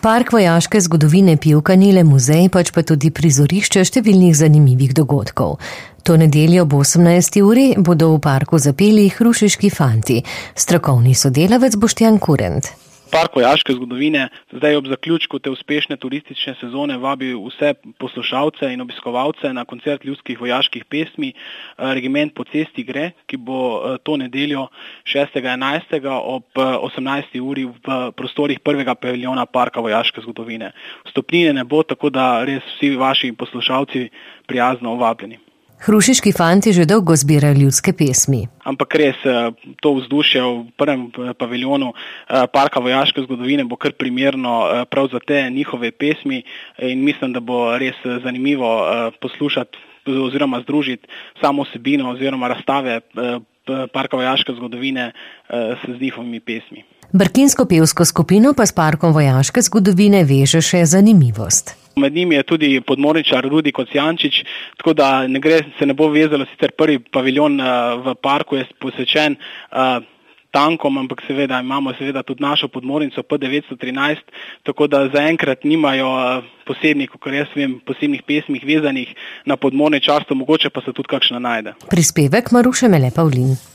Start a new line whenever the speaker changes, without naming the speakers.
Park vojaške zgodovine Pivka ni le muzej, pač pa tudi prizorišče številnih zanimivih dogodkov. To nedeljo ob 18. uri bodo v parku zapeli Hrušiški fanti, strokovni sodelavec Boštjan Kurent.
Park vojaške zgodovine zdaj ob zaključku te uspešne turistične sezone vabi vse poslušalce in obiskovalce na koncert ljudskih vojaških pesmi Regiment po cesti gre, ki bo to nedeljo 6.11. ob 18. uri v prostorih prvega paviljona Parka vojaške zgodovine. Vstopnine ne bo, tako da res vsi vaši poslušalci prijazno vabljeni.
Hrušiški fanti že dolgo zbirajo ljudske pesmi.
Ampak res to vzdušje v prvem paviljonu Parka vojaške zgodovine bo kar primerno prav za te njihove pesmi in mislim, da bo res zanimivo poslušati oziroma združiti samo vsebino oziroma razstave Parka vojaške zgodovine z njihovimi pesmi.
Brkinsko pevsko skupino pa s Parkom vojaške zgodovine veže še zanimivost.
Med njimi je tudi podmorničar Rudi Kocijančič, tako da se ne bo vezalo, sicer prvi paviljon v parku je posvečen tankom, ampak seveda imamo tudi našo podmornico P913, tako da zaenkrat nimajo posebnih, kakor jaz vem, posebnih pesmih vezanih na podmorničarstvo, mogoče pa se tudi kakšna najde.
Prispevek Maruše Mele Pavlin.